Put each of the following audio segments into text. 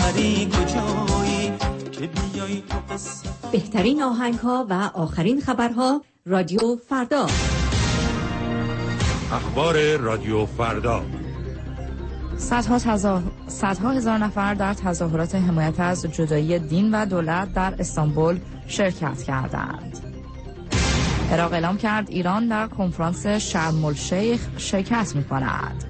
سفری کجایی که بیایی تو قصه. بهترین آهنگ‌ها و آخرین خبرها رادیو فردا. اخبار رادیو فردا. صدها هزار نفر در تظاهرات حمایت از جدایی دین و دولت در استانبول شرکت کردند. عراق اعلام کرد ایران در کنفرانس شرم الشیخ شرکت می‌کند.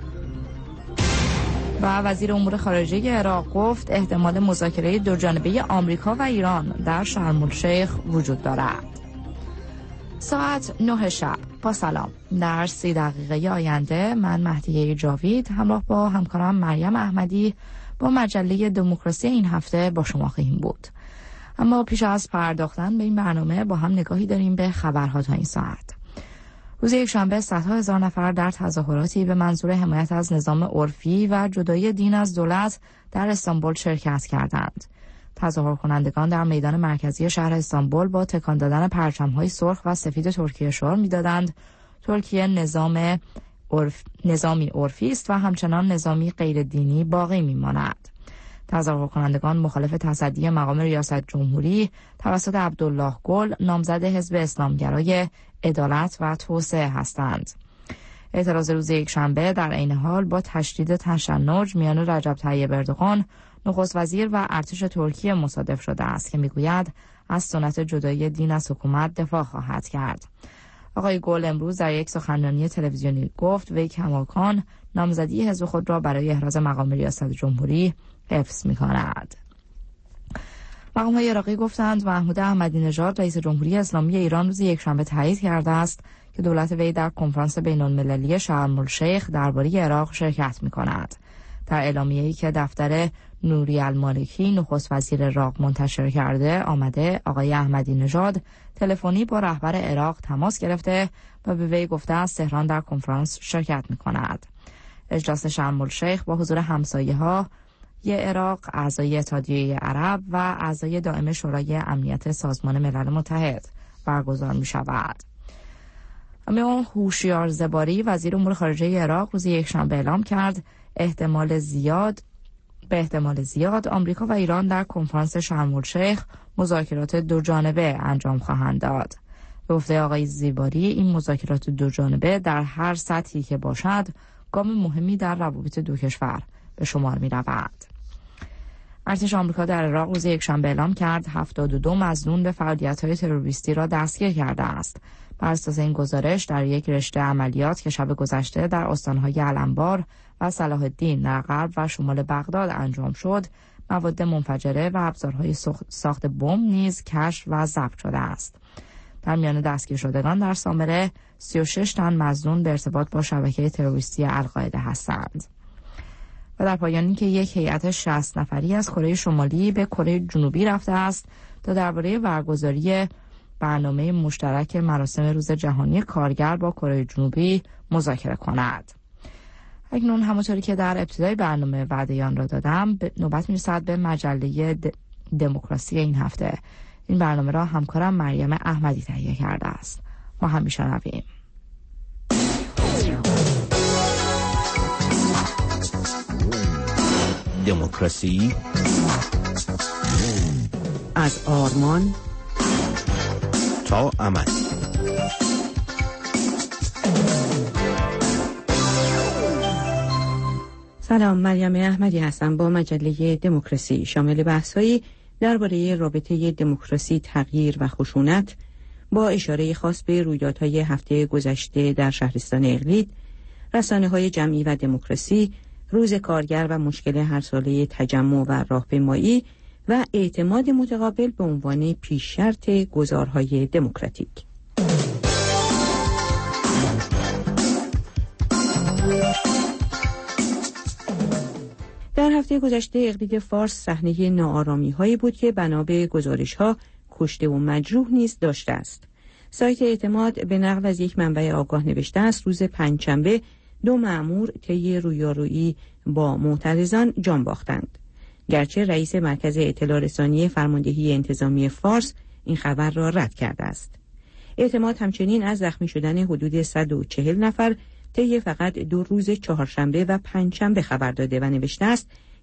و وزیر امور خارجه عراق گفت احتمال مذاکره دوجانبه آمریکا و ایران در شرم الشیخ وجود دارد. ساعت 9 شب. با سلام. در 30 دقیقه آینده من مهدیه جاوید همراه با همکارم مریم احمدی با مجله دموکراسی این هفته با شما خواهیم بود. اما پیش از پرداختن به این برنامه با هم نگاهی داریم به خبرها تا این ساعت. روز یکشنبه صدها هزار نفر در تظاهراتی به منظور حمایت از نظام عرفی و جدایی دین از دولت در استانبول شرکت کردند. تظاهر کنندگان در میدان مرکزی شهر استانبول با تکان دادن پرچم‌های سرخ و سفید ترکیه شعار می‌دادند ترکیه نظامی عرفی است و همچنان نظامی غیر دینی باقی می‌ماند. تظاهر کنندگان مخالف تصدی مقام ریاست جمهوری توسط عبدالله گل نامزد حزب اسلامگرای عدالت و توسعه هستند. اعتراض روز یکشنبه در عین حال با تشدید تشنج میان رجب طیب اردوغان نخست وزیر و ارتش ترکیه مصادف شده است که میگوید از سنت جدایی دین از حکومت دفاع خواهد کرد. آقای گل امروز در یک سخنرانی تلویزیونی گفت وی کماکان نامزدی حزب خود را برای احراز مقام ریاست جمهوری حفظ می‌کند. مقام‌های عراقی گفتند محمود احمدی نژاد رئیس جمهوری اسلامی ایران روز یکشنبه تایید کرده است که دولت وی در کنفرانس بین‌المللی شرم الشیخ درباره عراق شرکت می‌کند. در اعلامیه‌ای که دفتر نوری المالکی نخست وزیر عراق منتشر کرده آمده آقای احمدی نژاد تلفنی با رهبر عراق تماس گرفته و به وی گفته است تهران در کنفرانس شرکت می‌کند. اجلاس شرم الشیخ با حضور همسایه‌ها عراق، اعضای اتحادیه عرب و اعضای دائم شورای امنیت سازمان ملل متحد برگزار می شود. اما هوشیار زباری وزیر امور خارجه عراق روز یکشنبه اعلام کرد به احتمال زیاد آمریکا و ایران در کنفرانس شرم الشیخ مذاکرات دوجانبه انجام خواهند داد. به گفته آقای زیباری این مذاکرات دوجانبه در هر سطحی که باشد گام مهمی در روابط دو کشور به شمار می رود. ارتش آمریکا در عراق روز یکشنبه اعلام کرد 72 مظنون به فعالیت‌های تروریستی را دستگیر کرده است. بر اساس این گزارش در یک رشته عملیات که شب گذشته در استان‌های الانبار و صلاح الدین در غرب و شمال بغداد انجام شد، مواد منفجره و ابزارهای ساخت بمب نیز کشف و ضبط شده است. در میان دستگیر شدگان در سامره 36 تن مظنون به ارتباط با شبکه تروریستی القاعده هستند. و در پایان که یک هیئت 60 نفری از کره شمالی به کره جنوبی رفته است تا درباره برگزاری برنامه مشترک مراسم روز جهانی کارگر با کره جنوبی مذاکره کند. اکنون همونطوری که در ابتدای برنامه وعده آن را دادم نوبت می‌رسد به مجله دموکراسی این هفته. این برنامه را همکارم مریم احمدی تهیه کرده است. ما هم می‌شنویم. دموکراسی از آرمان تا عمل. سلام، مریم احمدی هستم با مجله دموکراسی. شامل بحث‌هایی درباره رابطه دموکراسی، تغییر و خشونت با اشاره خاص به رویدادهای هفته گذشته در شهرستان اقلید، رسانه‌های جمعی و دموکراسی، روز کارگر و مشکل هر ساله تجمع و راهپیمایی و اعتماد متقابل به عنوان پیش شرط گذارهای دموکراتیک. در هفته گذشته اقلید فارس صحنه ناآرامی‌هایی بود که بنا به گزارش‌ها کشته و مجروح نیز داشته است. سایت اعتماد به نقل از یک منبع آگاه نوشته است روز پنجشنبه 2 مأمور طی رویارویی با معترضان جان باختند. گرچه رئیس مرکز اطلاع رسانی فرماندهی انتظامی فارس این خبر را رد کرده است. اعتماد همچنین از زخمی شدن حدود 140 نفر طی فقط 2 روز چهارشنبه و پنجشنبه خبر داده و نوشته است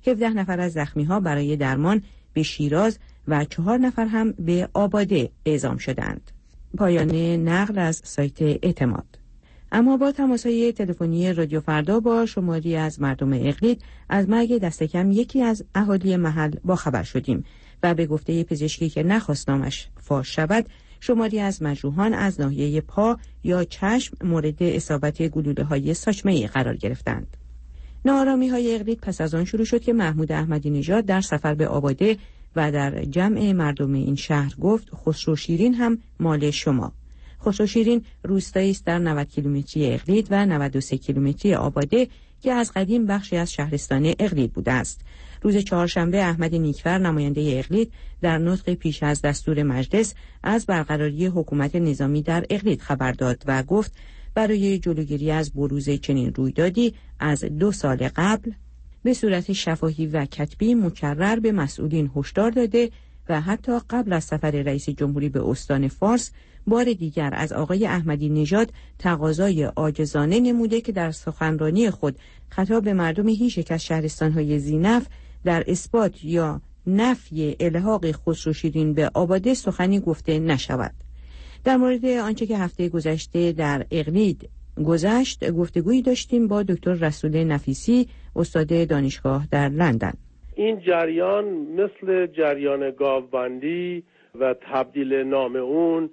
17 نفر از زخمی‌ها برای درمان به شیراز و 4 نفر هم به آباده اعزام شدند. پایان نقل از سایت اعتماد. اما با تماس‌های تلفنی رادیو فردا با شماری از مردم اقلید از مرگ دست کم یکی از اهالی محل باخبر شدیم و به گفته پزشکی که نخواست نامش فاش شود، شماری از مجروحان از ناحیه پا یا چشم مورد اصابت گلوله‌های ساچمه‌ای قرار گرفتند. ناآرامی‌های اقلید پس از آن شروع شد که محمود احمدی نژاد در سفر به آباده و در جمع مردم این شهر گفت خسرو شیرین هم مال شما. خسرو شیرین روستایی است در 90 کیلومتری اقلید و 93 کیلومتری آباده که از قدیم بخشی از شهرستان اقلید بوده است. روز چهارشنبه احمد نیکفر نماینده اقلید در نطق پیش از دستور مجلس از برقراری حکومت نظامی در اقلید خبر داد و گفت برای جلوگیری از بروز چنین رویدادی از 2 سال قبل به صورت شفاهی و کتبی مکرر به مسئولین هشدار داده و حتی قبل از سفر رئیس جمهوری به استان فارس بار دیگر از آقای احمدی نژاد تقاضای عاجزانه نموده که در سخنرانی خود خطاب به مردم هیچ یک از شهرستان‌های ذی‌نفع در اثبات یا نفی الحاق خسرو شیرین به آباده سخنی گفته نشود. در مورد آنچه که هفته گذشته در اقلید گذشت گفتگویی داشتیم با دکتر رسول نفیسی، استاد دانشگاه در لندن. این جریان مثل جریان گاوبندی و تبدیل نام اون،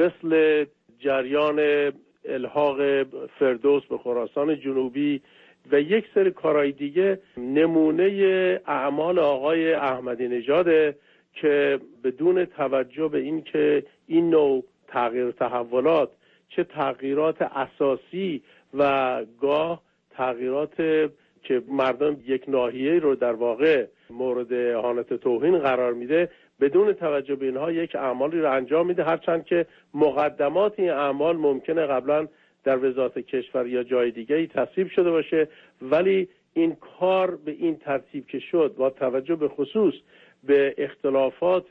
مثل جریان الحاق فردوس به خراسان جنوبی و یک سری کارهای دیگه نمونه اعمال آقای احمدی نژاده که بدون توجه به این که این نوع تغییر تحولات چه تغییرات اساسی و گاه تغییرات که مردم یک ناحیه رو در واقع مورد اهانت توهین قرار میده، بدون توجه به اینها یک اعمالی رو انجام میده، هرچند که مقدمات این اعمال ممکنه قبلا در وزارت کشور یا جای دیگه‌ای تصویب شده باشه، ولی این کار به این ترتیب که شد با توجه به خصوص به اختلافات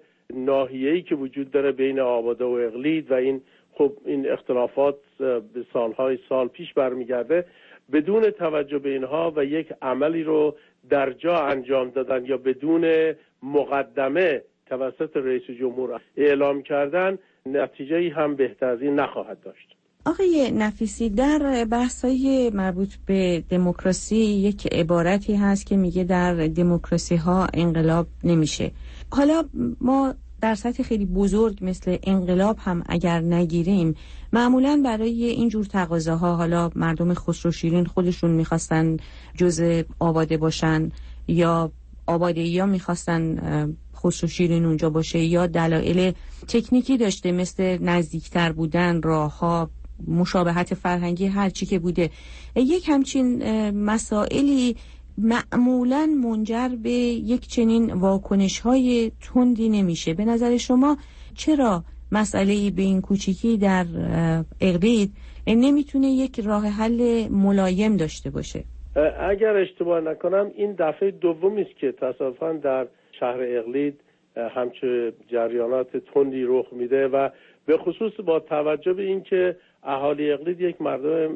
ناحیه‌ای که وجود داره بین آباده و اقلید و این اختلافات به سالهای سال پیش برمیگرده، بدون توجه به اینها و یک عملی رو در جا انجام دادن یا بدون مقدمه توسط رئیس جمهور اعلام کردن، نتیجه‌ای هم بهتر از این نخواهد داشت. آقای نفیسی، در بحث‌های مربوط به دموکراسی یک عبارتی هست که میگه در دموکراسی ها انقلاب نمیشه. حالا ما در سطح خیلی بزرگ مثل انقلاب هم اگر نگیریم، معمولاً برای این جور تقاضاها، حالا مردم خسرو شیرین خودشون میخواستن جزء آباده باشن یا آباده‌ای‌ها میخواستن خسرو شیرین اونجا باشه یا دلایل تکنیکی داشته مثل نزدیکتر بودن، راه‌ها، مشابهت فرهنگی، هر چی که بوده. یک همچین مسائلی معمولاً منجر به یک چنین واکنش‌های تندی نمیشه. به نظر شما چرا مسئله‌ای به این کوچیکی در اقلید نمیتونه یک راه حل ملایم داشته باشه؟ اگر اشتباه نکنم این دفعه دومی است که تصادفاً در شهر اقلید همچه جریانات تندی رخ میده و به خصوص با توجه به این که اهالی اقلید یک مردم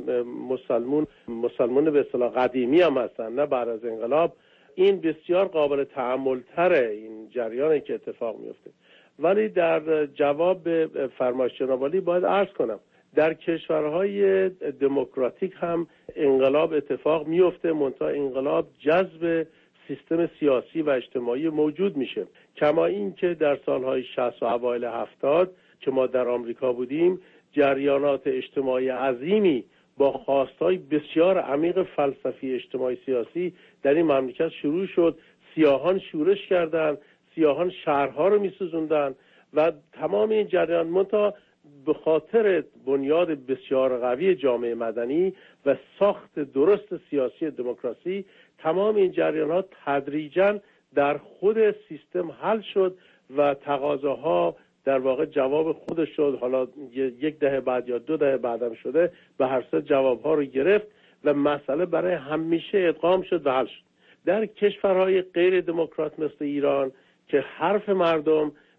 مسلمون به اصطلاح قدیمی هم هستن، نه بعد از انقلاب، این بسیار قابل تأمل تره این جریانی که اتفاق میفته. ولی در جواب به فرمایش جناب عالی باید عرض کنم در کشورهای دموکراتیک هم انقلاب اتفاق میفته، منتها انقلاب جذب سیستم سیاسی و اجتماعی موجود میشه، کما این که در سالهای 60 و اوایل 70 که ما در آمریکا بودیم جریانات اجتماعی عظیمی با خواستهای بسیار عمیق فلسفی اجتماعی سیاسی در این مملکت شروع شد. سیاهان شورش کردند، سیاهان شهرها رو میسوزوندن و تمام این جریان منتها به خاطر بنیاد بسیار قوی جامعه مدنی و ساخت درست سیاسی دموکراسی تمام این جریانات تدریجاً در خود سیستم حل شد و تقاضاها در واقع جواب خودش شد. حالا 1 دهه بعد یا 2 دهه بعدم شده، به هر صورت جوابها رو گرفت و مسئله برای همیشه ادغام شد و حل شد. در کشورهای غیر دموکرات مثل ایران که حرف مردم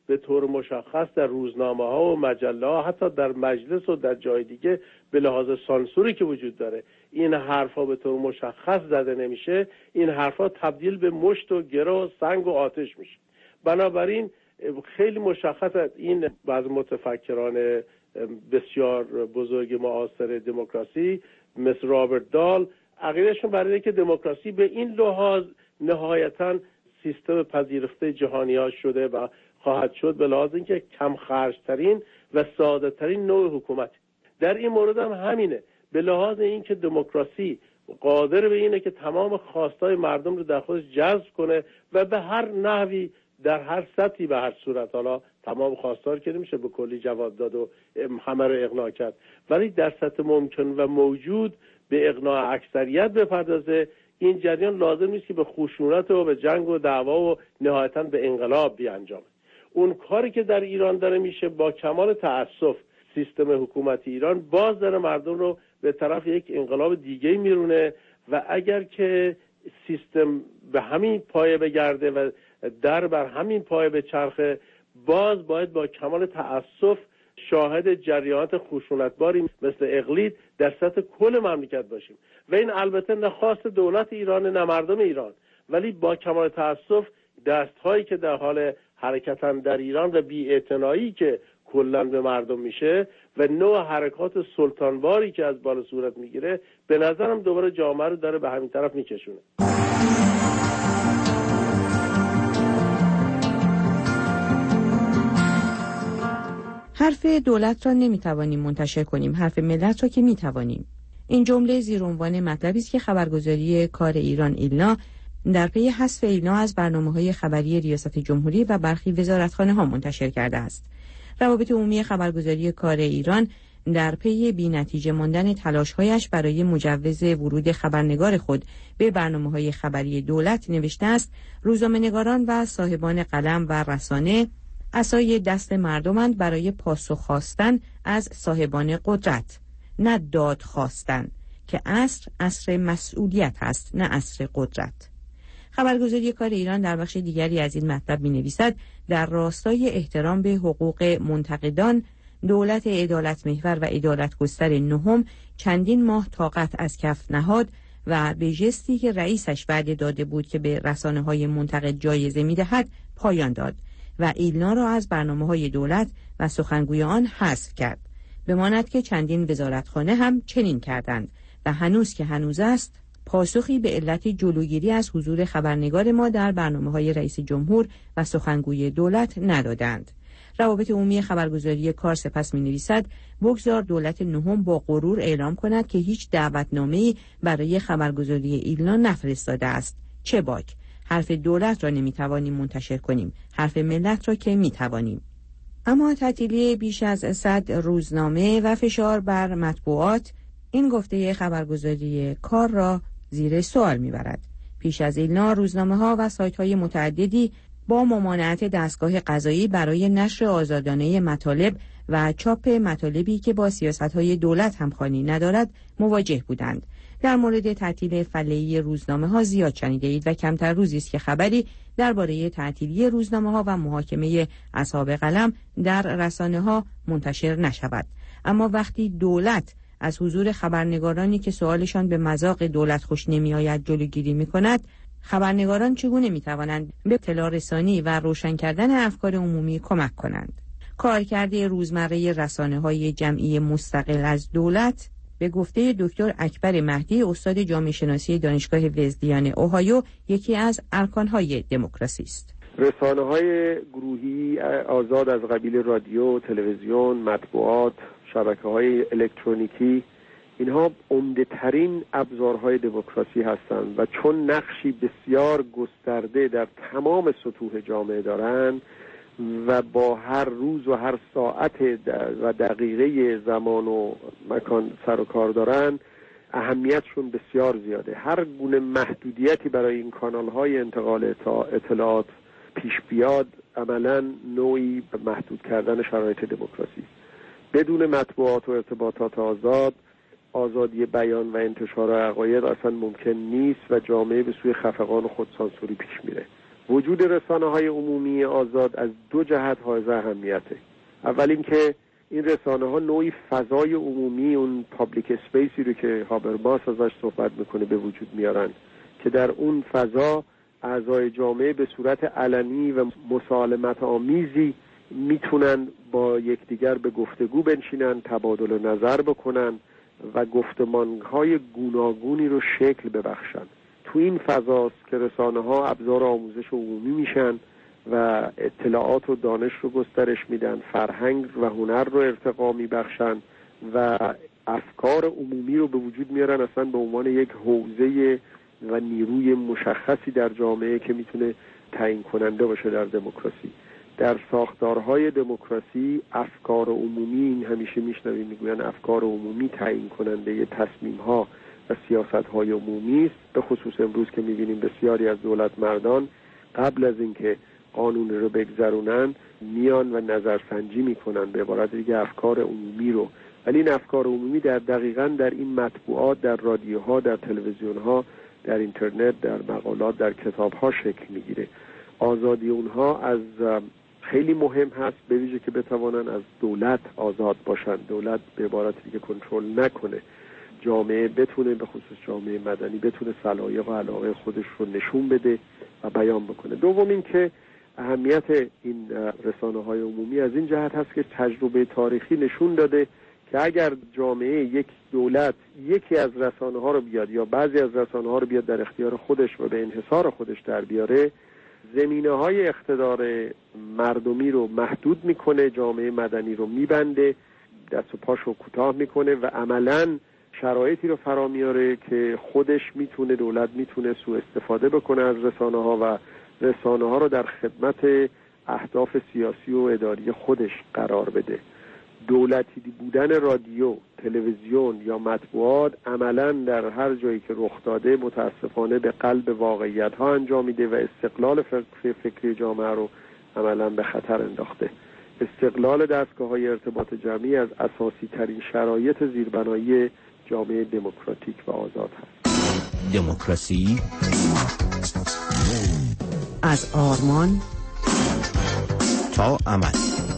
به طور مشخص در روزنامه‌ها و مجله‌ها، حتی در مجلس و در جای دیگه به لحاظ سانسوری که وجود داره این حرفا به طور مشخص زده نمیشه، این حرفا تبدیل به مشت و گره و سنگ و آتش میشه. بنابراین خیلی مشخص این بعض متفکران بسیار بزرگ معاصر دموکراسی مثل رابرت دال عقیدهشون برای اینه که دموکراسی به این لحاظ نهایتاً سیستم پذیرفته جهانی‌ها شده و خواهد شد، به لحاظ اینکه کم خرج‌ترین و ساده‌ترین نوع حکومت. در این مورد هم همینه، به لحاظ اینکه دموکراسی قادر به اینه که تمام خواستای مردم رو در خودش جذب کنه و به هر نحوی در هر سطحی به هر صورت، حالا تمام خواستار که نمیشه به کلی جواب داد و همه رو اقناع کرد، ولی در سطح ممکن و موجود به اقناع اکثریت بپردازه. این جریان لازم نیست که به خشونت و به جنگ و دعوا و نهایتاً به انقلاب بیانجامه. اون کاری که در ایران داره میشه با کمال تأسف، سیستم حکومتی ایران باز داره مردم رو به طرف یک انقلاب دیگه میرونه و اگر که سیستم به همین پایه بگرده و در بر همین پایه به چرخه، باز باید با کمال تأسف شاهد جریانات خشونتباری مثل اقلید در سطح کل مملکت باشیم و این البته نه خواست دولت ایران نه مردم ایران، ولی با کمال تأسف دستهایی که در حال حرکتن در ایران و بی‌اعتنایی که کلاً به مردم میشه و نوع حرکات سلطانواری که از بالا صورت میگیره، به نظرم دوباره جامعه رو داره به همین طرف میکشونه. حرف دولت را نمیتوانیم منتشر کنیم، حرف ملت را که میتوانیم. این جمله زیر عنوان مطلبی است که خبرگزاری کار ایران ایلنا در پی حذف ایلنا از برنامه‌های خبری ریاست جمهوری و برخی وزارتخانه‌ها منتشر کرده است. روابط عمومی خبرگزاری کار ایران در پی بی‌نتیجه ماندن تلاش‌هایش برای مجوز ورود خبرنگار خود به برنامه‌های خبری دولت نوشته است: روزنامه‌نگاران و صاحبان قلم و رسانه عصای دست مردمند برای پاسخ خواستن از صاحبان قدرت، نه داد خواستن که عصر مسئولیت است، نه عصر قدرت. خبرگزاری کار ایران در بخش دیگری از این مطلب می‌نویسد: در راستای احترام به حقوق منتقدان، دولت عدالت محور و عدالت گستر نهم چندین ماه طاقت از کف نهاد و به ژستی که رئیسش وعده داده بود که به رسانه‌های منتقد جایزه می‌دهد پایان داد و ایلنا را از برنامه‌های دولت و سخنگوی آن حذف کرد. بماند که چندین وزارتخانه هم چنین کردند و هنوز که هنوز است، پاسخی به علت جلوگیری از حضور خبرنگار ما در برنامه‌های رئیس جمهور و سخنگوی دولت ندادند. روابط عمومی خبرگزاری کار سپس می‌نویسد: بگذار دولت نهم با غرور اعلام کند که هیچ دعوتنامه‌ای برای خبرگزاری ایلنا نفرستاده است. چه باک! حرف دولت را نمی‌توانیم منتشر کنیم، حرف ملت را که می‌توانیم. اما تعطیلی بیش از 100 روزنامه و فشار بر مطبوعات این گفته خبرگزاری کار را زیر سوال می‌برد. پیش از ایلنا روزنامه‌ها و سایت‌های متعددی با ممانعت دستگاه قضایی برای نشر آزادانه مطالب و چاپ مطالبی که با سیاست‌های دولت همخوانی ندارد مواجه بودند. در مورد تعطیل فله‌ای روزنامه‌ها زیاد شنیده اید و کمتر روزی است که خبری درباره تعطیلی روزنامه‌ها و محاکمه اصحاب قلم در رسانه‌ها منتشر نشود. اما وقتی دولت از حضور خبرنگارانی که سوالشان به مذاق دولت خوش نمی‌آید جلوگیری می‌کند، خبرنگاران چگونه می‌توانند به اطلاع رسانی و روشن کردن افکار عمومی کمک کنند؟ کارکرد روزمره رسانه‌های جمعی مستقل از دولت به گفته دکتر اکبر مهدی، استاد جامعه شناسی دانشگاه وزدیان اوهایو، یکی از ارکان‌های دموکراسی است. رسانه‌های گروهی آزاد از قبیل رادیو، تلویزیون، مطبوعات، شبکه‌های الکترونیکی، اینها عمده‌ترین ابزارهای دموکراسی هستند و چون نقشی بسیار گسترده در تمام سطوح جامعه دارند و با هر روز و هر ساعت و دقیقه زمان و مکان سر و کار دارن، اهمیتشون بسیار زیاده. هر گونه محدودیتی برای این کانال‌های انتقال اطلاعات پیش بیاد، عملاً نوعی محدود کردن شرایط دموکراسی. بدون مطبوعات و ارتباطات آزاد، آزادی بیان و انتشار عقاید اصلا ممکن نیست و جامعه به سوی خفقان و خودسانسوری پیش میره. وجود رسانه‌های عمومی آزاد از دو جهت حائز اهمیته. اول اینکه این رسانه‌ها نوعی فضای عمومی، اون پابلیک اسپیسی رو که هابرماس ازش صحبت میکنه به وجود میارن که در اون فضا اعضای جامعه به صورت علنی و مسالمت آمیزی میتونن با یکدیگر به گفتگو بنشینن، تبادل نظر بکنن و گفتمانهای گوناگونی رو شکل ببخشن. تو این فضاست که رسانه‌ها ابزار آموزش عمومی میشن و اطلاعات و دانش رو گسترش میدن، فرهنگ و هنر رو ارتقا میبخشن و افکار عمومی رو به وجود میارن، اصلا به عنوان یک حوزه و نیروی مشخصی در جامعه که میتونه تعیین کننده باشه در دموکراسی. در ساختارهای دموکراسی افکار عمومی، این همیشه میشنویم میگوین افکار عمومی تعیین کننده تصمیم‌ها و سیاست‌های عمومی است. به خصوص امروز که می‌بینیم بسیاری از دولت مردان قبل از اینکه قانون رو بگذرونن میان و نظرسنجی میکنن، به عبارت دیگه افکار عمومی رو. ولی این افکار عمومی دقیقاً در این مطبوعات، در رادیوها، در تلویزیون‌ها، در اینترنت، در مقالات، در کتاب‌ها شکل میگیره. آزادی اونها از خیلی مهم هست، به ویژه که بتوانن از دولت آزاد باشن، دولت به عبارت دیگه کنترل نکنه، جامعه بتونه، به خصوص جامعه مدنی بتونه سلایق و علاقه خودش رو نشون بده و بیان بکنه. دوم این که اهمیت این رسانه‌های عمومی از این جهت هست که تجربه تاریخی نشون داده که اگر جامعه، یک دولت یکی از رسانه‌ها رو بیاد یا بعضی از رسانه‌ها رو بیاد در اختیار خودش و به انحصار خودش در بیاره، زمینه‌های اقتدار مردمی رو محدود میکنه، جامعه مدنی رو میبنده، دست و پاشو کوتاه میکنه و عملاً شرایطی رو فرا میاره که خودش میتونه، دولت میتونه سوء استفاده بکنه از رسانه‌ها و رسانه‌ها رو در خدمت اهداف سیاسی و اداری خودش قرار بده. دولتی بودن رادیو، تلویزیون یا مطبوعات عملاً در هر جایی که رخ داده متاسفانه به قلب واقعیت‌ها انجام میده و استقلال فکری جامعه رو عملاً به خطر انداخته. استقلال دستگاه‌های ارتباط جمعی از اساسی ترین شرایط زیربنایی جامعه دموکراتیک و آزاد هست. دموکراسی از آرمان تا عمل.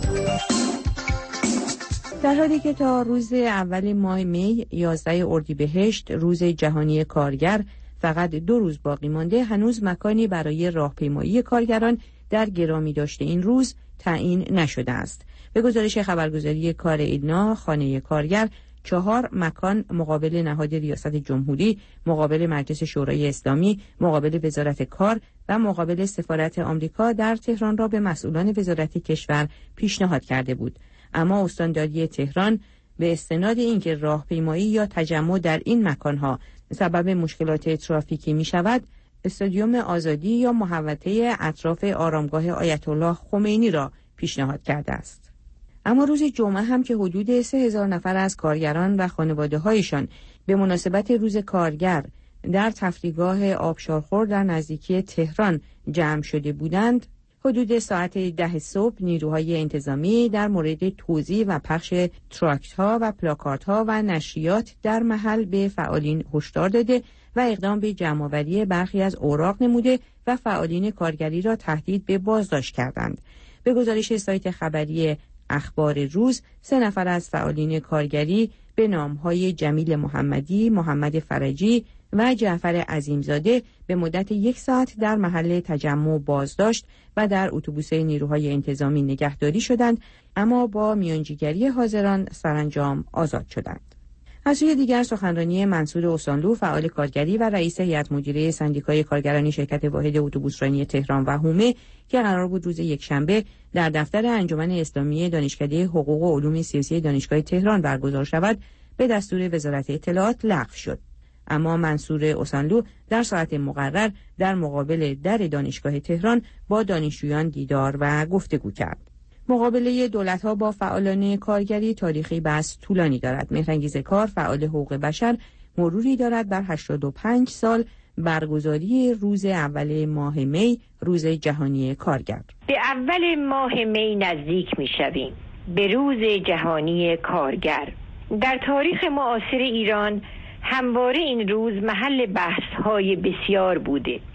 در حالی که تا روز اول ماه می 11 اردیبهشت روز جهانی کارگر فقط 2 روز باقی مانده، هنوز مکانی برای راهپیمایی کارگران در گرامی داشته این روز تعیین نشده است. به گزارش خبرگزاری کار ایدنا، خانه کارگر 4 مکان مقابل نهاد ریاست جمهوری، مقابل مجلس شورای اسلامی، مقابل وزارت کار و مقابل سفارت آمریکا در تهران را به مسئولان وزارت کشور پیشنهاد کرده بود. اما استانداری تهران به استناد اینکه راهپیمایی یا تجمع در این مکانها سبب مشکلات ترافیکی می شود، استادیوم آزادی یا محوطه اطراف آرامگاه آیت الله خمینی را پیشنهاد کرده است. اما روز جمعه هم که حدود 3000 نفر از کارگران و خانواده‌هایشان به مناسبت روز کارگر در تفریحگاه آبشارخور در نزدیکی تهران جمع شده بودند، حدود ساعت 10 صبح نیروهای انتظامی در مورد توزیع و پخش تراکت‌ها و پلاکاردها و نشریات در محل به فعالین هشدار داده و اقدام به جمع‌آوری برخی از اوراق نموده و فعالین کارگری را تهدید به بازداشت کردند. به گزارش سایت خبری اخبار روز، 3 نفر از فعالین کارگری به نام‌های جمیل محمدی، محمد فرجی و جعفر عظیمزاده به مدت 1 ساعت در محل تجمع بازداشت و در اتوبوس نیروهای انتظامی نگهداری شدند، اما با میانجیگری حاضران سرانجام آزاد شدند. از سوی دیگر سخنرانی منصور اوسانلو، فعال کارگری و رئیس هیئت مدیره سندیکای کارگران شرکت واحد اتوبوسرانی تهران و حومه که قرار بود روز یکشنبه در دفتر انجمن اسلامی دانشکده حقوق و علوم سیاسی دانشگاه تهران برگزار شود، به دستور وزارت اطلاعات لغو شد. اما منصور اوسانلو در ساعت مقرر در مقابل در دانشگاه تهران با دانشجویان دیدار و گفتگو کرد. مقابله دولت‌ها با فعالان کارگری تاریخی بس طولانی دارد. مهرانگیز کار، فعال حقوق بشر، مروری دارد بر 85 سال برگزاری روز اول ماه می، روز جهانی کارگر. به اول ماه می نزدیک می‌شویم، به روز جهانی کارگر. در تاریخ معاصر ایران همواره این روز محل بحث‌های بسیار بوده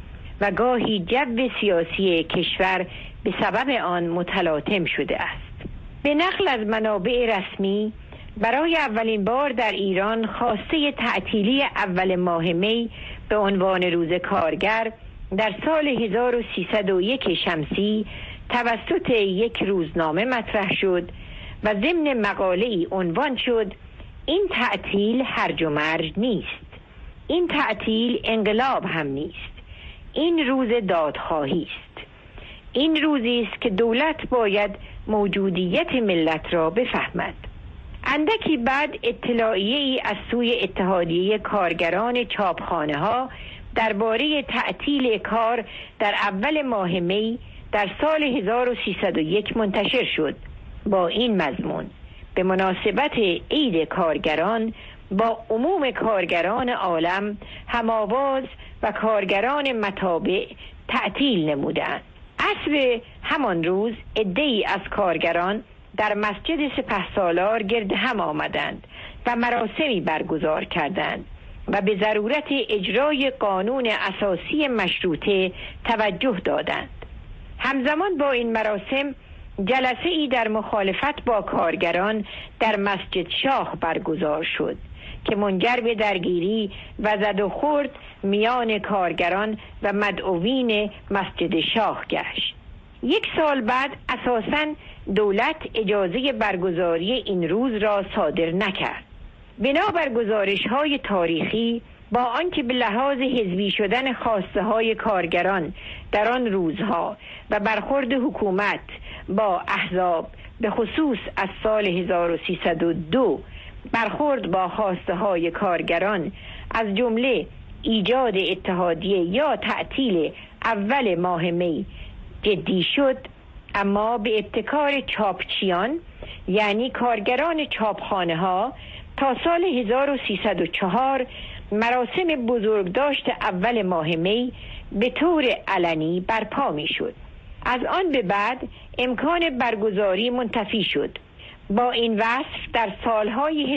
و گاهی جو سیاسی کشور به سبب آن متلاطم شده است. به نقل از منابع رسمی، برای اولین بار در ایران خواسته تعطیلی اول ماه می به عنوان روز کارگر در سال 1301 شمسی توسط یک روزنامه مطرح شد و ضمن مقاله‌ای عنوان شد: این تعطیل هرج و مرج نیست، این تعطیل انقلاب هم نیست، این روز دادخواهی است، این روزی است که دولت باید موجودیت ملت را بفهمد. اندکی بعد اطلاعیه‌ای از سوی اتحادیه کارگران چاپخانه ها درباره تعطیل کار در اول ماه می در سال 1301 منتشر شد با این مضمون: به مناسبت عید کارگران با عموم کارگران عالم هم‌آواز و کارگران مطابع تعطیل نمودند. عصر همان روز عده‌ای از کارگران در مسجد سپهسالار گرد هم آمدند و مراسمی برگزار کردند و به ضرورت اجرای قانون اساسی مشروطه توجه دادند. همزمان با این مراسم جلسه‌ای در مخالفت با کارگران در مسجد شاه برگزار شد که منجر به درگیری و زد و خورد میان کارگران و مدعوین مسجد شاه گشت. یک سال بعد اساساً دولت اجازه برگزاری این روز را صادر نکرد. بنابر گزارش‌های تاریخی، با آنکه به لحاظ حزبی شدن خواسته‌های کارگران در آن روزها و برخورد حکومت با احزاب به خصوص از سال 1302 برخورد با خواسته‌های کارگران از جمله ایجاد اتحادیه یا تعطیل اول ماه می جدی شد، اما به ابتکار چاپچیان یعنی کارگران چاپخانه ها تا سال 1304 مراسم بزرگداشت اول ماه می به طور علنی برپا می شد. از آن به بعد امکان برگزاری منتفی شد. با این وصف در سالهای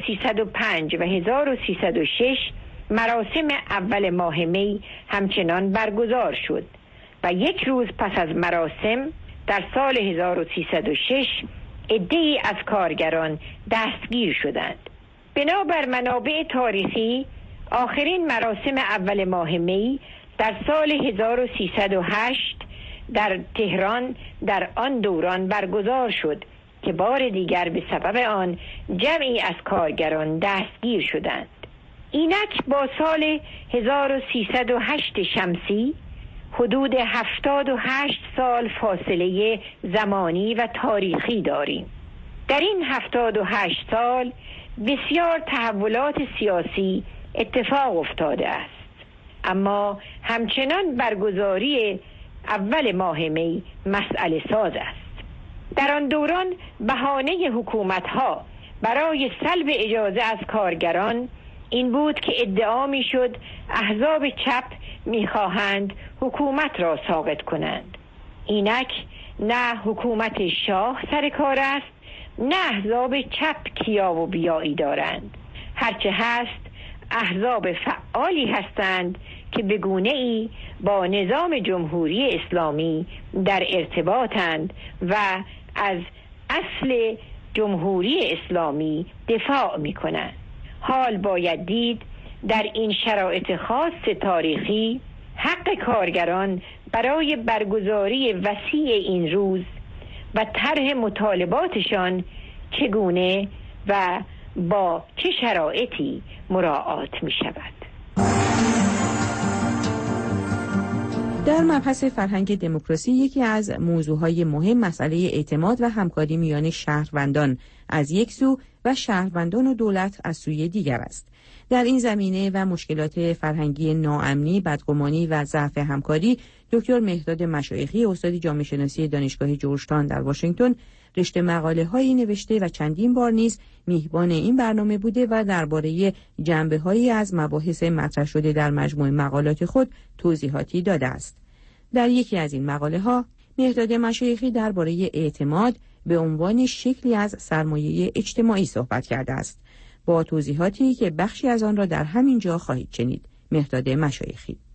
1305 و 1306 مراسم اول ماه می همچنان برگزار شد و یک روز پس از مراسم در سال 1306 عده‌ای از کارگران دستگیر شدند. بنابر منابع تاریخی آخرین مراسم اول ماه می در سال 1308 در تهران در آن دوران برگزار شد که بار دیگر به سبب آن جمعی از کارگران دستگیر شدند. اینک با سال 1308 شمسی حدود 78 سال فاصله زمانی و تاریخی داریم. در این 78 سال بسیار تحولات سیاسی اتفاق افتاده است، اما همچنان برگزاری اول ماه می مسئله ساز است. در آن دوران بهانه حکومت‌ها برای سلب اجازه از کارگران این بود که ادعا می‌شد احزاب چپ می‌خواهند حکومت را ساقط کنند. اینک نه حکومت شاه سر کار است، نه احزاب چپ کیا و بیایی دارند. هرچه هست احزاب فعالی هستند که به گونه‌ای با نظام جمهوری اسلامی در ارتباطند و از اصل جمهوری اسلامی دفاع می‌کنند. حال باید دید در این شرایط خاص تاریخی حق کارگران برای برگزاری وسیع این روز و طرح مطالباتشان چگونه و با چه شرایطی مراعات می شود. در مبحث فرهنگ دموکراسی یکی از موضوعهای مهم مسئله اعتماد و همکاری میان شهروندان از یک سو و شهروندان و دولت از سوی دیگر است. در این زمینه و مشکلات فرهنگی ناامنی، بدگمانی و ضعف همکاری، دکتر مهرداد مشایخی استاد جامعه شناسی دانشگاه جورجتاون در واشنگتن رشته مقاله‌هایی نوشته و چندین بار نیز میهمان این برنامه بوده و درباره جنبه‌هایی از مباحث مطرح شده در مجموع مقالات خود توضیحاتی داده است. در یکی از این مقاله‌ها مهرداد مشایخی درباره اعتماد به عنوان شکلی از سرمایه اجتماعی صحبت کرده است، با توضیحاتی که بخشی از آن را در همین جا خواهید شنید. مهرداد مشایخی: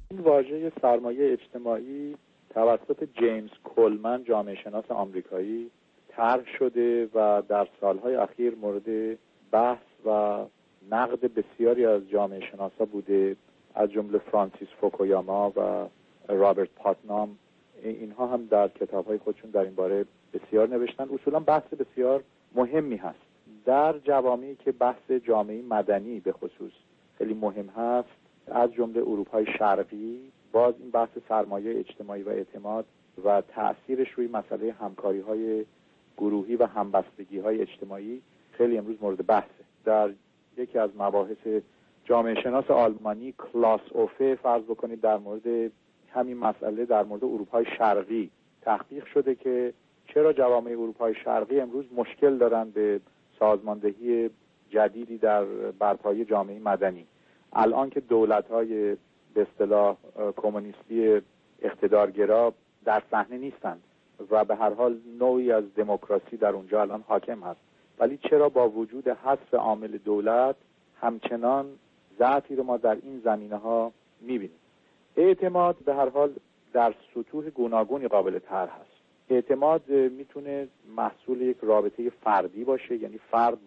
این واژه سرمایه اجتماعی توسط جیمز کولمن جامعه شناس آمریکایی طرح شده و در سالهای اخیر مورد بحث و نقد بسیاری از جامعه شناسا بوده، از جمله فرانسیس فوکویاما و رابرت پاتنام. اینها هم در کتاب‌های خودشون در این باره بسیار نوشتن. اصولا بحث بسیار مهمی هست در جوامعی که بحث جامعه مدنی به خصوص خیلی مهم هست، از جمله اروپای شرقی. باز این بحث سرمایه اجتماعی و اعتماد و تأثیرش روی مسئله همکاری‌های گروهی و همبستگی‌های اجتماعی خیلی امروز مورد بحثه. در یکی از مباحث جامعه شناس آلمانی کلاس اوفه فرض بکنید در مورد همین مسئله در مورد اروپای شرقی تحقیق شده که چرا جوامع اروپای شرقی امروز مشکل دارن به سازماندهی جدیدی در برپایی جامعه مدنی، الان که دولت‌های به اصطلاح کمونیستی اقتدارگرا در صحنه نیستند و به هر حال نوعی از دموکراسی در اونجا الان حاکم هست، ولی چرا با وجود حذف عامل دولت همچنان ضعفی رو ما در این زمینه‌ها می‌بینیم؟ اعتماد به هر حال در سطوح گوناگونی قابل طرح هست. اعتماد میتونه محصول یک رابطه فردی باشه، یعنی فرد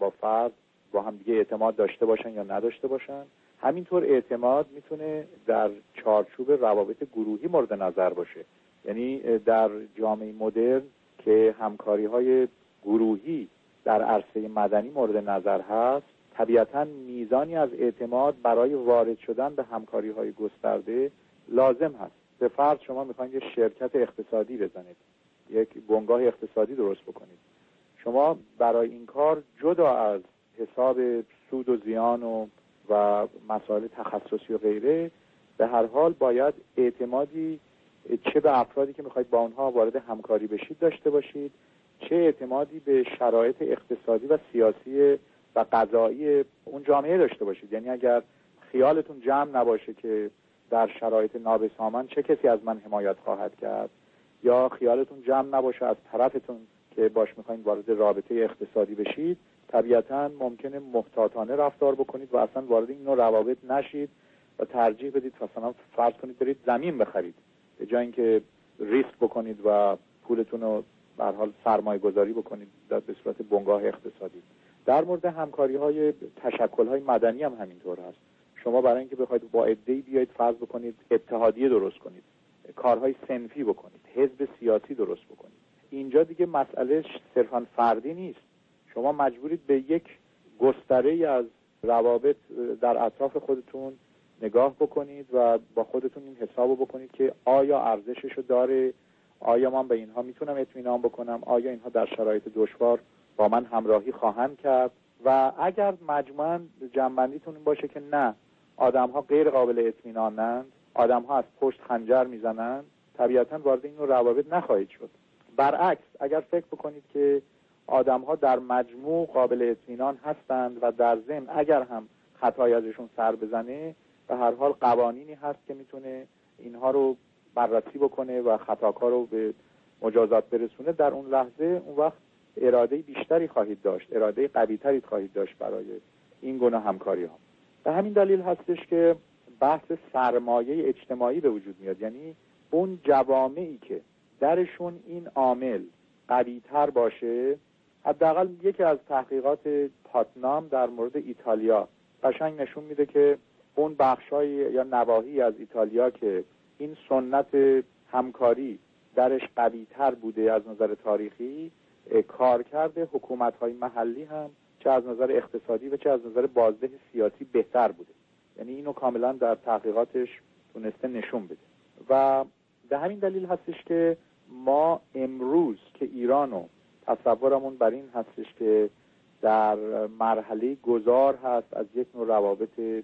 با هم دیگه اعتماد داشته باشن یا نداشته باشن. همینطور اعتماد میتونه در چارچوب روابط گروهی مورد نظر باشه، یعنی در جامعه مدرن که همکاری‌های گروهی در عرصه مدنی مورد نظر هست، طبیعتاً میزانی از اعتماد برای وارد شدن به همکاری‌های گسترده لازم هست. به فرض شما میخواید یک شرکت اقتصادی بزنید، یک بنگاه اقتصادی درست بکنید. شما برای این کار جدا از حساب سود و زیان و مسائل تخصصی و غیره، به هر حال باید اعتمادی چه به افرادی که میخواید با اونها وارد همکاری بشید داشته باشید، چه اعتمادی به شرایط اقتصادی و سیاسی و قضایی اون جامعه داشته باشید. یعنی اگر خیالتون جمع نباشه که در شرایط نابسامان چه کسی از من حمایت خواهد کرد، یا خیالتون جمع نباشه از طرفتون که باش میخواین وارد رابطه اقتصادی بشید، طبیعتاً ممکنه محتاطانه رفتار بکنید و اصلا وارد این نوع روابط نشید و ترجیح بدید مثلا فرض کنید برید زمین بخرید به جای اینکه ریسک بکنید و پولتون رو به هر حال سرمایه گذاری بکنید به صورت بنگاه اقتصادی. در مورد همکاری‌های تشکل‌های مدنی هم همینطور هست. شما برای اینکه بخواید با عده‌ای بیاید فرض بکنید اتحادیه درست کنید، کارهای صنفی بکنید، حزب سیاسی درست بکنید، اینجا دیگه مسئله صرفاً فردی نیست. شما مجبورید به یک گستره‌ای از روابط در اطراف خودتون نگاه بکنید و با خودتون این حسابو بکنید که آیا ارزششو داره، آیا من به اینها میتونم اطمینان بکنم، آیا اینها در شرایط دشوار با من همراهی خواهند کرد. و اگر مجموعاً جنبندیتون این باشه که نه، آدم‌ها غیر قابل اطمینانند، آدم‌ها از پشت خنجر میزنند، طبیعتاً وارد این روابط نخواهید شد. برعکس اگر فکر بکنید که آدم‌ها در مجموع قابل اطمینان هستند و در ضمن اگر هم خطایی ازشون سر بزنه به هر حال قوانینی هست که میتونه اینها رو بررسی بکنه و خطاکار رو به مجازات برسونه، در اون لحظه اون وقت اراده بیشتری خواهید داشت، اراده قوی‌تری خواهید داشت برای این گونه همکاری‌ها. به همین دلیل هستش که بحث سرمایه اجتماعی به وجود میاد، یعنی اون جوامعی که درشون این عامل قوی‌تر باشه. حداقل یکی از تحقیقات پاتنام در مورد ایتالیا قشنگ نشون میده که اون بخشای یا نواحی از ایتالیا که این سنت همکاری درش قوی‌تر بوده از نظر تاریخی، کارکرد حکومت‌های محلی هم چه از نظر اقتصادی و چه از نظر بازده سیاسی بهتر بوده. یعنی اینو کاملا در تحقیقاتش تونسته نشون بده. و به همین دلیل هستش که ما امروز که ایرانو تصورمون بر این هستش که در مرحله گذار هست از یک نوع روابط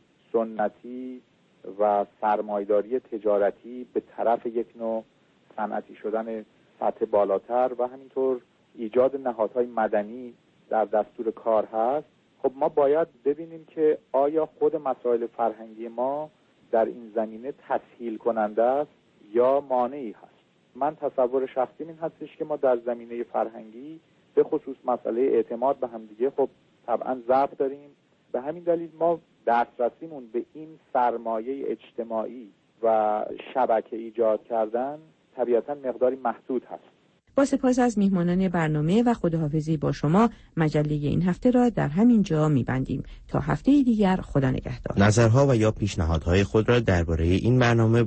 سنتی و سرمایه‌داری تجارتی به طرف یک نوع صنعتی شدن سطح بالاتر و همینطور ایجاد نهادهای مدنی در دستور کار هست. خب ما باید ببینیم که آیا خود مسائل فرهنگی ما در این زمینه تسهیل کننده است یا مانعی هست. من تصور شخصیم این هستش که ما در زمینه فرهنگی به خصوص مسئله اعتماد به همدیگه خب طبعا ضعف داریم. به همین دلیل ما دسترسیمون به این سرمایه اجتماعی و شبکه ایجاد کردن طبیعتاً مقداری محدود هست. با سپاس از میهمانان برنامه و خداحافظی با شما، مجله این هفته را در همین جا می‌بندیم. تا هفته دیگر، خدا نگهدار. نظرها و یا پیشنهادهای خود را درباره این برنامه